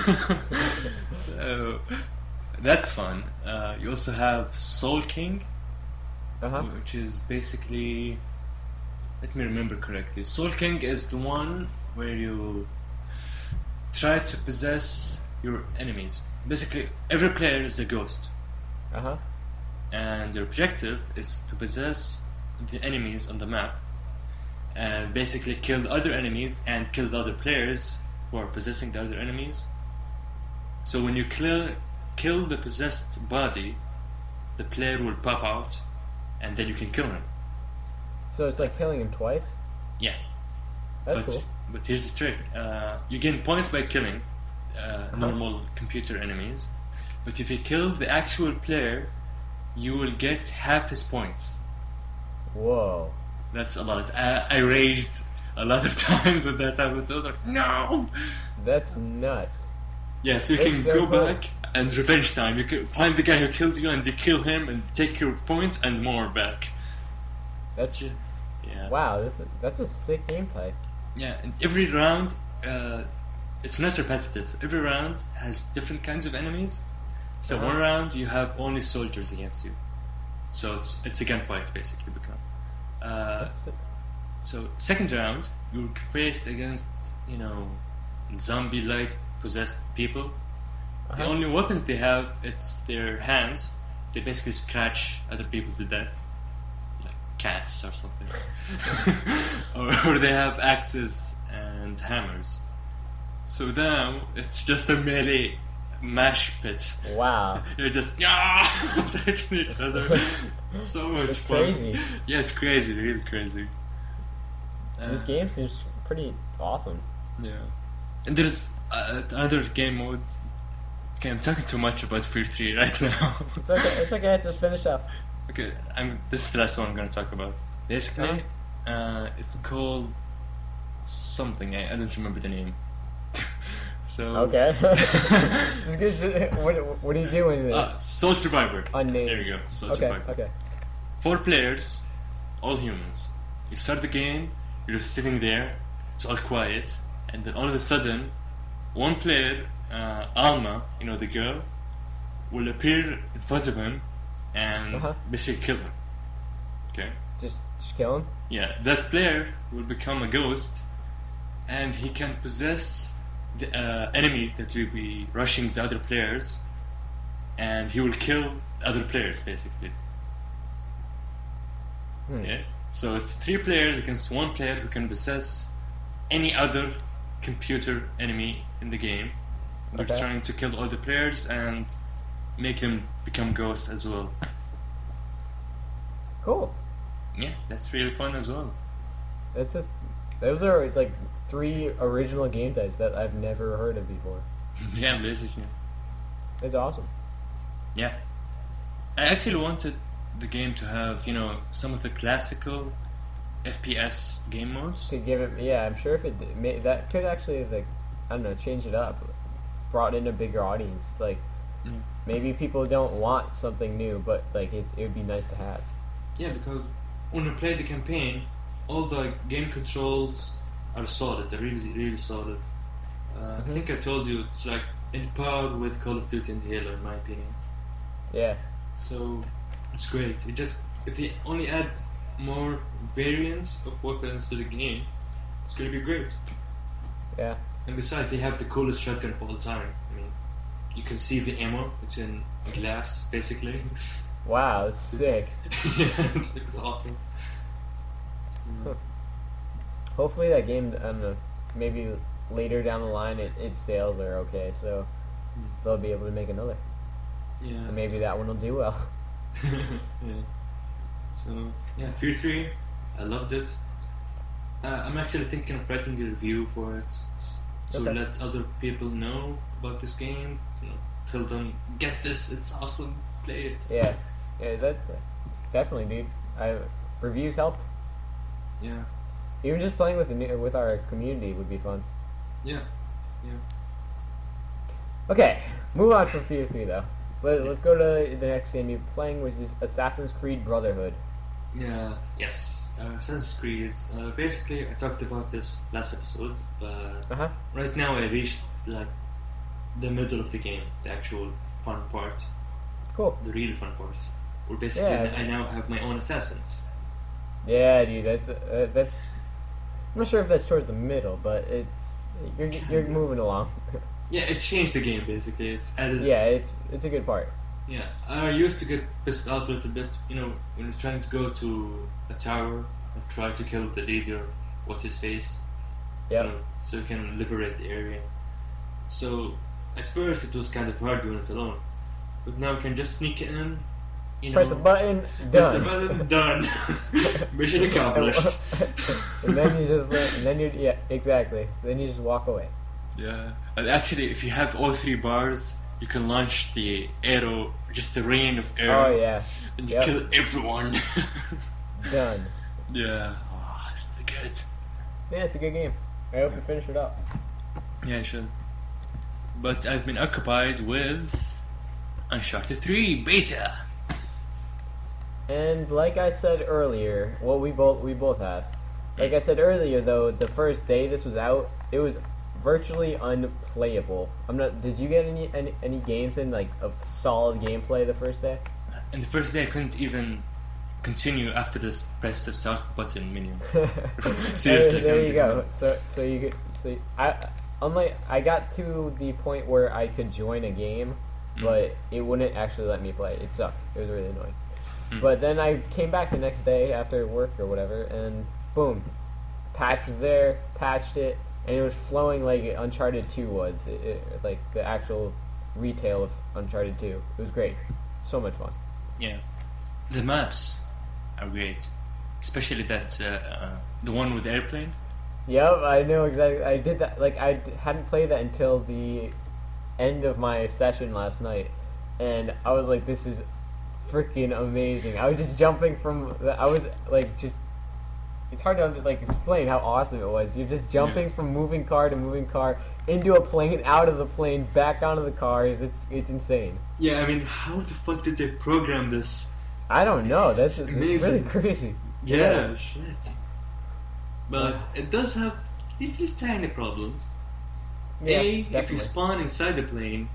So, that's fun. Uh, you also have Soul King, Uh huh. which is basically, let me remember correctly. Soul King is the one where you try to possess your enemies. basically every player is a ghost, Uh huh. and their objective is to possess the enemies on the map, and basically kill the other enemies and kill the other players who are possessing the other enemies. So when you kill kill the possessed body, the player will pop out, and then you can kill him. So it's like killing him twice. Yeah. That's but cool. but here's the trick: uh, you gain points by killing uh, Uh-huh. normal computer enemies, but if you kill the actual player, you will get half his points. Whoa. That's a lot. I, I raged a lot of times with that type of those. Like, no. That's nuts. Yeah, so you That's can so go cool. back and revenge time. You can find the guy who killed you and you kill him and take your points and more back. That's Yeah. wow. This is, that's a sick game type. Yeah, and every round, uh, it's not repetitive. Every round has different kinds of enemies. So Uh-huh. one round you have only soldiers against you. So it's it's a gunfight basically. Become. Uh, That's sick. so second round you're faced against you know zombie-like possessed people. The Uh-huh. only weapons they have it's their hands. They basically scratch other people to death, like cats or something, or, or they have axes and hammers. So now it's just a melee mash pit. Wow. You're just yeah, attacking each other. It's so much That's fun. crazy. Yeah, it's crazy, really crazy. Uh, This game seems pretty awesome. Yeah, and there's uh, another game mode. Okay, I'm talking too much about Fear three right now. It's okay. It's okay. Just finish up. Okay, I'm. This is the last one I'm gonna talk about. Basically, uh, it's called something. I, I don't remember the name. so Okay. Just get- what, what are you doing in this? uh, Soul Survivor. Unnamed. There you go. Soul Okay. Survivor. Okay. Four players, all humans. You start the game. You're just sitting there. It's all quiet, and then all of a sudden, one player, uh, Alma, you know the girl, will appear in front of him and Uh-huh. basically kill him. Okay. Just, just kill him. Yeah, that player will become a ghost, and he can possess the uh, enemies that will be rushing the other players, and he will kill other players basically. Hmm. Okay. So it's three players against one player who can possess any other computer enemy in the game. They're Okay. trying to kill all the players and make them become ghosts as well. Cool. Yeah, that's really fun as well. It's just those are it's like three original game types that I've never heard of before. Yeah, basically. It's awesome. Yeah. I actually wanted the game to have, you know, some of the classical F P S game modes. Could give it, yeah. I'm sure if it did- may, that could actually like I don't know, change it up, brought in a bigger audience. Like Mm. maybe people don't want something new, but like it's, it would be nice to have. Yeah, because when you play the campaign, all the game controls are solid. They're really, really solid. Uh, Mhm. I think I told you it's like in par with Call of Duty and Halo, in my opinion. Yeah. So it's great. It just if you only add more variants of weapons to the game, it's gonna be great. Yeah. And besides, they have the coolest shotgun of all time. I mean, you can see the ammo. It's in glass, basically. Wow, that's sick. Yeah, it looks awesome. Huh. Hopefully that game, I don't know, maybe later down the line it, its sales are okay, so they'll be able to make another. Yeah. And maybe that one will do well. Yeah. So yeah, Fear three, I loved it. Uh, I'm actually thinking of writing a review for it, s- so Okay. let other people know about this game. You know, tell them get this, it's awesome, play it. Yeah. Yeah, that definitely, dude. I reviews help. Yeah, Even just playing with the new, with our community would be fun. yeah, yeah. Okay, move on from Fear three though. Let, let's go to the next game you're playing, which is Assassin's Creed Brotherhood. Yeah, yes. Uh, Assassin's Creed. Uh, basically, I talked about this last episode, but Uh huh. right now I reached like the middle of the game, the actual fun part, Cool. the real fun part. Where basically Yeah. I now have my own assassins. Yeah, dude. That's uh, that's. I'm not sure if that's towards the middle, but it's you're you're moving along. Yeah, it changed the game basically. It's added. Yeah, it's it's a good part. Yeah, I used to get pissed off a little bit. You know, when you're trying to go to a tower and try to kill the leader, what's his face? Yeah. You know, so you can liberate the area. So at first it was kind of hard doing it alone, but now you can just sneak in. You know, Press the button, press done. the button, done. Mission accomplished. And then you just let, and then you yeah exactly. Then you just walk away. Yeah, and actually, if you have all three bars, you can launch the arrow, just a rain of arrow. Oh yeah. And you Yep. kill everyone. Done. Yeah. Oh, it's so good. Yeah, it's a good game. I hope you finish it up. Yeah, I should. But I've been occupied with Uncharted three beta. And like I said earlier, well, we both we both have. Like I said earlier, though, the first day this was out, it was virtually unplayable. I'm not. Did you get any any, any games in like a solid gameplay the first day? And the first day I couldn't even continue after this press the start button menu. Seriously, I there couldn't you go. even- So so you could so I unlike I got to the point where I could join a game, Mm. but it wouldn't actually let me play. It sucked. It was really annoying. Mm. But then I came back the next day after work or whatever, and boom, patch is there, patched it, and it was flowing like Uncharted two was, it, it, like the actual retail of Uncharted two. It was great, so much fun. Yeah, the maps are great, especially that uh, uh, the one with the airplane. Yep, I know exactly. I did that. Like I d- hadn't played that until the end of my session last night, and I was like, "This is freaking amazing!" I was just jumping from. The, I was like, just. It's hard to like explain how awesome it was. You're just jumping Yeah. from moving car to moving car into a plane, out of the plane, back onto the cars. It's it's insane. Yeah, I mean, how the fuck did they program this? I don't know. It's That's it's really amazing. crazy. Yeah, shit. But it does have little tiny problems. Yeah, A, if definitely. you spawn inside the plane,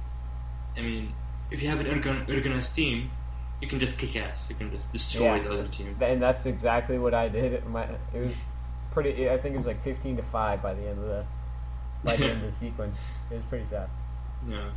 I mean, if you have an organ- organized team, you can just kick ass. You can just destroy Yeah. the other team. And that's exactly what I did. My it was pretty. I think it was like fifteen to five by the end of the by the end of the sequence. It was pretty sad. Yeah.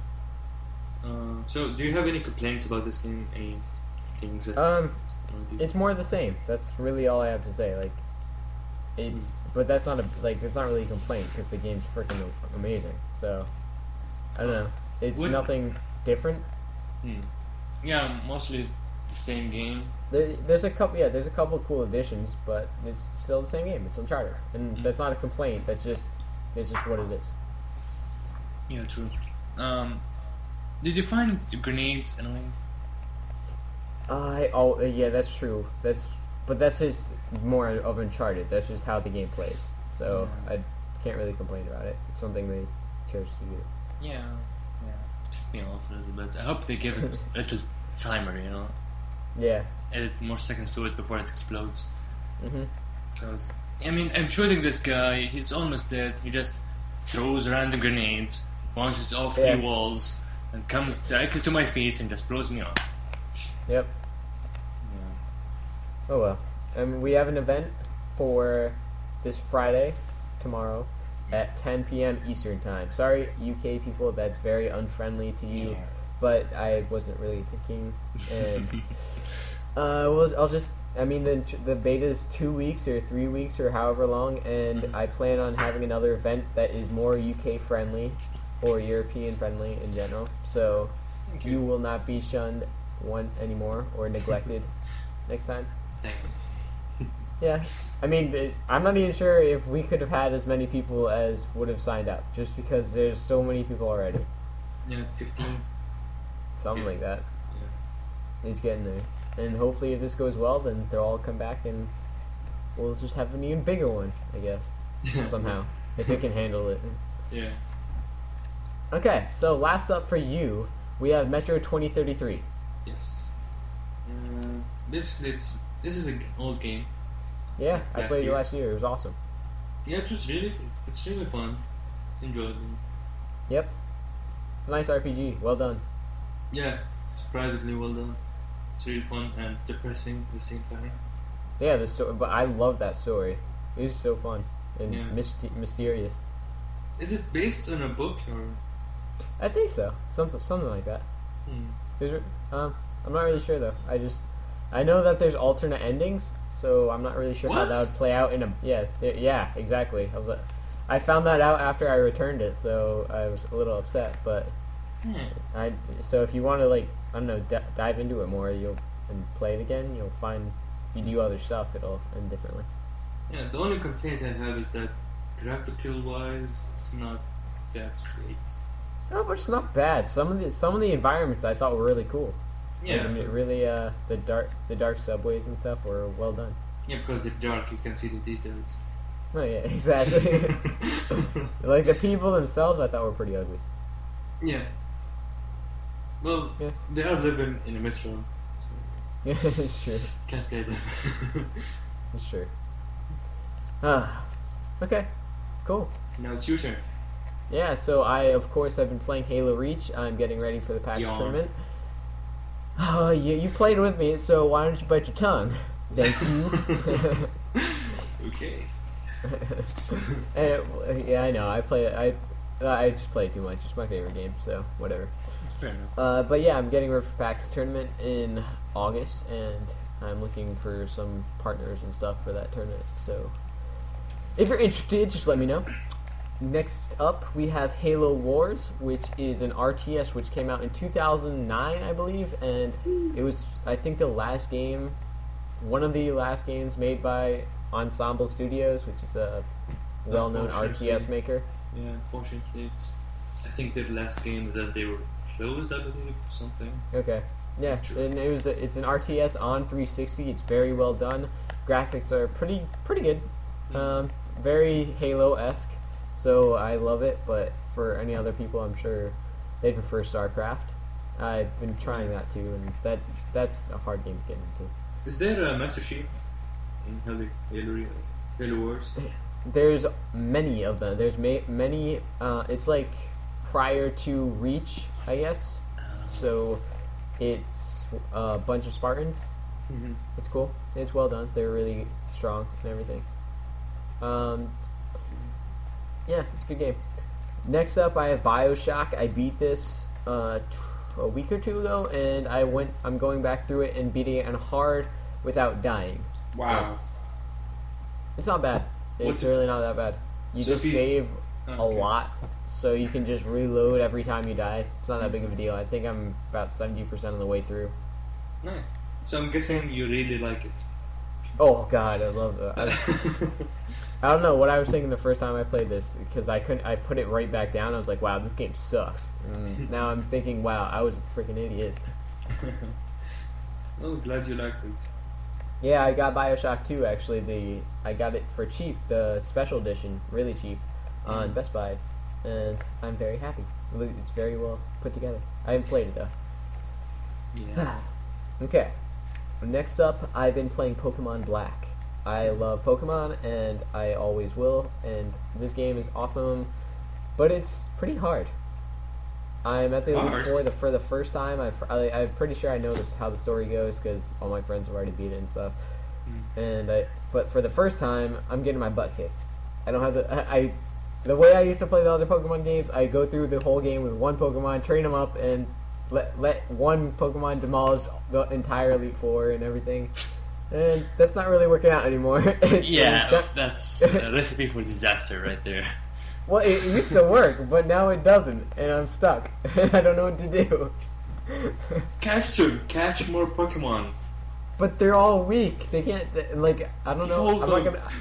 Uh, so, do you have any complaints about this game? Any things that? Um, annoys you? it's more of the same. That's really all I have to say. Like, it's but that's not a like it's not really a complaint because the game's freaking amazing. So I don't know. It's What- nothing different. Hmm. Yeah, mostly the same game. There, there's a couple. Yeah, there's a couple cool additions, but it's still the same game. It's Uncharted, and Mm. that's not a complaint. That's just it's just what it is. Yeah, true. Um, did you find the grenades annoying? I oh uh, yeah, that's true. That's but that's just more of Uncharted. That's just how the game plays. So Yeah. I can't really complain about it. It's something they chose to do. Yeah, yeah. Pissed me off a little bit. I hope they give it a little timer, you know, Yeah. add more seconds to it before it explodes. Mhm. Because I mean, I'm shooting this guy. He's almost dead. He just throws a random grenade, bounces off Yeah. three walls, and comes directly to my feet and just blows me off. Yep. Yeah. Oh well. Um, we have an event for this Friday, tomorrow, at ten p.m. Eastern time. Sorry, U K people, that's very unfriendly to you, but I wasn't really thinking. And uh, well, I'll just. I mean, the the beta is two weeks or three weeks or however long, and Mhm. I plan on having another event that is more U K friendly or European friendly in general. So Thank you will not be shunned one anymore or neglected next time. Thanks. Yeah, I mean, it, I'm not even sure if we could have had as many people as would have signed up, just because there's so many people already. Yeah, fifteen. Something Yeah. like that. Yeah. It's getting there, and hopefully, if this goes well, then they'll all come back, and we'll just have an even bigger one, I guess, somehow, if they can handle it. Yeah. Okay, so last up for you, we have Metro twenty thirty-three. Yes. Uh, basically, it's this is an old game. Yeah, I Last played year. it last year. It was awesome. Yeah, it was really it's really fun. Enjoyed it. Yep, it's a nice R P G. Well done. Yeah, surprisingly well done. It's really fun and depressing at the same time. Yeah, the sto- but I love that story. It was so fun and Yeah. myst- mysterious. Is it based on a book or? I think so. Something something like that. Hmm. There's, um, I'm not really sure though. I just I know that there's alternate endings, so I'm not really sure how What? that would play out in a yeah th- yeah exactly. I was like, I found that out after I returned it, so I was a little upset. But Hmm. I so if you want to like I don't know d- dive into it more, you'll and play it again. You'll find if you do other stuff, it'll end differently. Yeah, the only complaint I have is that graphical wise, it's not that great. No, but it's not bad. Some of the some of the environments I thought were really cool. Yeah, Like, it really uh the dark the dark subways and stuff were well done. yeah, because they're dark, you can see the details. Oh yeah, exactly. Like the people themselves, I thought were pretty ugly. Yeah. Well, Yeah. they are living in a metro, so Yeah, it's true. can't play them. It's true. Ah, okay, cool. Now it's your turn. Yeah, so I of course have been playing Halo Reach. I'm getting ready for the PAX Yawn. tournament. Oh, you you played with me, so why don't you bite your tongue? Thank you. Okay. Eh, yeah, I know. I play. I I just play it too much. It's my favorite game, so whatever. Fair enough. Uh, but yeah, I'm getting ready for PAX tournament in August, and I'm looking for some partners and stuff for that tournament. So if you're interested, just let me know. Next up, we have Halo Wars, which is an R T S which came out in two thousand nine, I believe, and it was, I think, the last game, one of the last games made by Ensemble Studios, which is a well-known R T S maker. Yeah, unfortunately, it's. I think their last game that they were closed, I believe, or something. Okay. Yeah, True. and it was a, it's an R T S on three sixty. It's very well done. Graphics are pretty pretty good. Um, very Halo-esque. So I love it, but for any other people, I'm sure they prefer StarCraft. I've been trying that too, and that that's a hard game to get into. Is there a Master Chief in Halo, Halo, Halo Wars? There's many of them. There's ma- many. Uh, it's like prior to Reach, I guess. So it's a bunch of Spartans. Mm-hmm. It's cool. It's well done. They're really strong and everything. Um, yeah, it's a good game. Next up, I have BioShock. I beat this uh, t- a week or two ago, and I went. I'm going back through it and beating it on hard without dying. Wow. It's, it's not bad. What's It's it- really not that bad. You So just if you- save Oh, a okay. lot, so you can just reload every time you die. It's not that big of a deal. I think I'm about seventy percent of the way through. Nice. So I'm guessing you really like it. Oh god, I love that. I, I don't know what I was thinking the first time I played this, because I couldn't. I put it right back down. I was like, "Wow, this game sucks." And now I'm thinking, "Wow, I was a freaking idiot." Well, glad you liked it. Yeah, I got BioShock two actually. The I got it for cheap, the special edition, really cheap, on Mhm. Best Buy, and I'm very happy. It's very well put together. I haven't played it though. Yeah. Okay. Next up, I've been playing Pokemon Black. I love Pokemon, and I always will. And this game is awesome, but it's pretty hard. I'm at the Elite Hard? Four the, for the first time. I've, I, I'm pretty sure I know this, how the story goes because all my friends have already beat it and stuff. Mm. And I, but for the first time, I'm getting my butt kicked. I don't have the I, I the way I used to play the other Pokemon games. I go through the whole game with one Pokemon, train them up, and let let one Pokemon demolish the entire Elite Four and everything. And that's not really working out anymore. It's Yeah, got- that's a recipe for disaster right there. well, it, it used to work, but now it doesn't, and I'm stuck. I don't know what to do. Catch them! Catch more Pokemon! But they're all weak. They can't like. I don't know. Evolve I'm not them. gonna.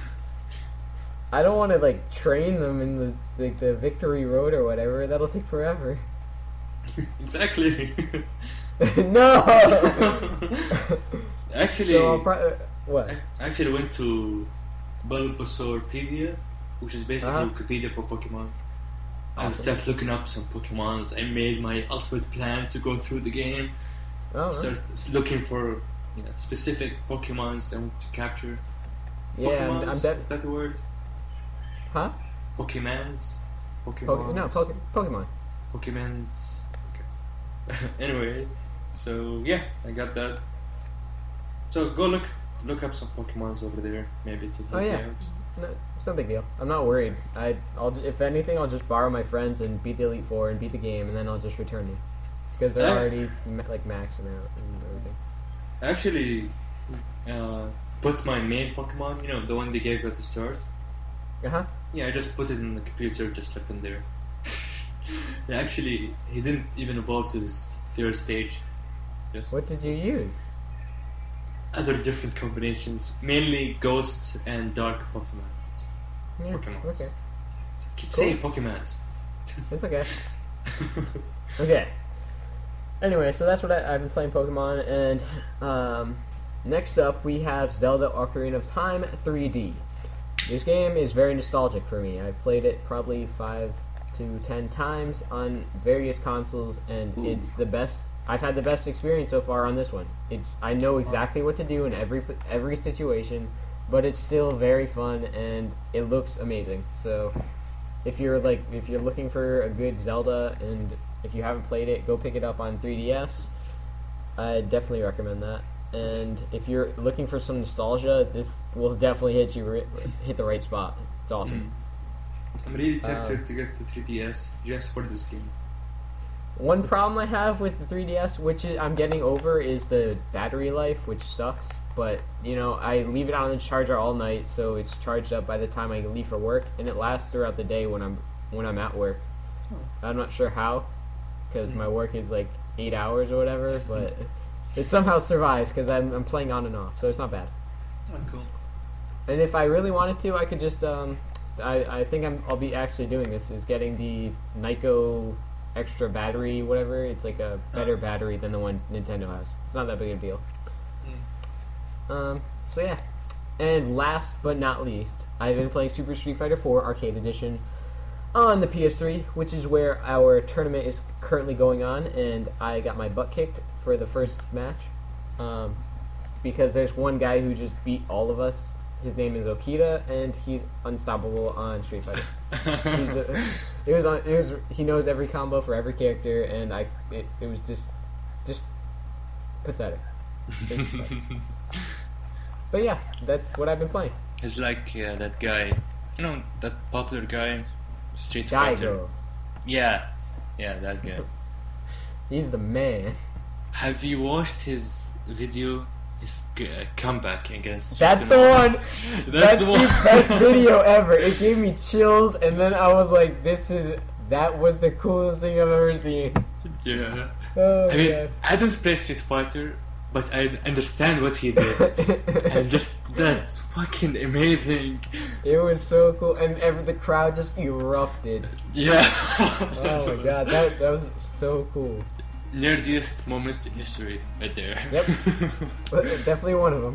I don't want to like train them in the like the victory road or whatever. That'll take forever. Exactly. No. Actually, So I'll pro- what? I actually went to Bulbasaurpedia, which is basically Uh-huh. Wikipedia for Pokemon. I Awesome. started looking up some Pokemons. I made my ultimate plan to go through the game. Oh, right. Start looking for you know, specific Pokemons I want to capture. yeah. I'm, Pokemons? I'm is def- that the word? Huh? Pokemons? Pokemons? Poke- no, Poke- Pokemon. Pokemons. Okay. Anyway, so yeah, I got that. So go look look up some Pokemons over there. Maybe to help Oh, yeah. you out. No, it's no big deal. I'm not worried. I, I'll ju- if anything, I'll just borrow my friends and beat the Elite Four and beat the game, and then I'll just return it because they're Uh. already ma- like maxing out and everything. Actually, uh, put my main Pokemon, you know, the one they gave at the start. Uh huh. Yeah, I just put it in the computer, just left him there. Yeah, actually, he didn't even evolve to this third stage. Just What did you use? other different combinations, mainly Ghost and Dark Pokemon. Yeah, Pokemons. okay. Keep Cool. saying Pokemons. It's okay. Okay. Anyway, so that's what I, I've been playing Pokemon, and um, next up we have Zelda Ocarina of Time three D. This game is very nostalgic for me. I've played it probably five to ten times on various consoles, and Ooh. it's the best. I've had the best experience so far on this one. It's I know exactly what to do in every every situation, but it's still very fun and it looks amazing. So, if you're like if you're looking for a good Zelda and if you haven't played it, go pick it up on three D S. I definitely recommend that. And if you're looking for some nostalgia, this will definitely hit you ri- hit the right spot. It's awesome. I'm really tempted Um, to get the three D S just for this game. One problem I have with the three D S, which is, I'm getting over, is the battery life, which sucks. But you know, I leave it on the charger all night, so it's charged up by the time I leave for work, and it lasts throughout the day when I'm when I'm at work. Oh. I'm not sure how, because Mm. my work is like eight hours or whatever, but it somehow survives because I'm I'm playing on and off, so it's not bad. Oh, cool. And if I really wanted to, I could just um, I I think I'm I'll be actually doing this is getting the Nyko extra battery, whatever. It's like a better Oh. battery than the one Nintendo has. It's not that big of a deal. Mm. Um, so yeah. And last but not least, I've been playing Super Street Fighter four Arcade Edition on the P S three, which is where our tournament is currently going on, and I got my butt kicked for the first match. Um, because there's one guy who just beat all of us. His name is Okita, and he's unstoppable on Street Fighter. He's a, it was on. It was. He knows every combo for every character, and I. It, it was just, just pathetic. But yeah, that's what I've been playing. It's like uh, that guy, you know, that popular guy, Street Fighter. Daigo. Yeah, yeah, that guy. He's the man. Have you watched his video? His uh, comeback against. That's Justin the Wong? one. That's, That's the the one. best video ever. It gave me chills, and then I was like, "This is that was the coolest thing I've ever seen." Yeah. Oh I mean, god. I don't play Street Fighter, but I understand what he did, and just that's fucking amazing. It was so cool, and every the crowd just erupted. Yeah. Oh my god, that that was so cool. Nerdiest moment in history, right there. Yep. But definitely one of them.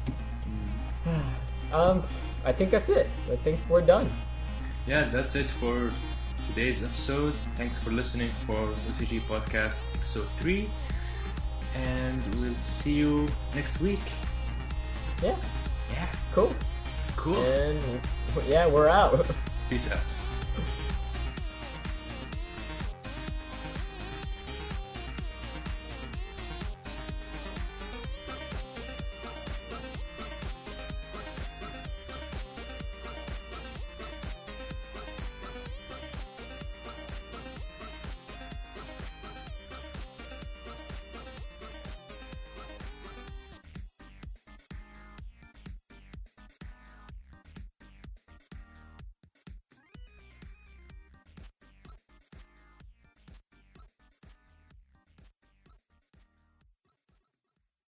Um, I think that's it. I think we're done. Yeah, that's it for today's episode. Thanks for listening for O C G Podcast episode three, and we'll see you next week. Yeah. Yeah, Cool. cool. And yeah, we're out. Peace out.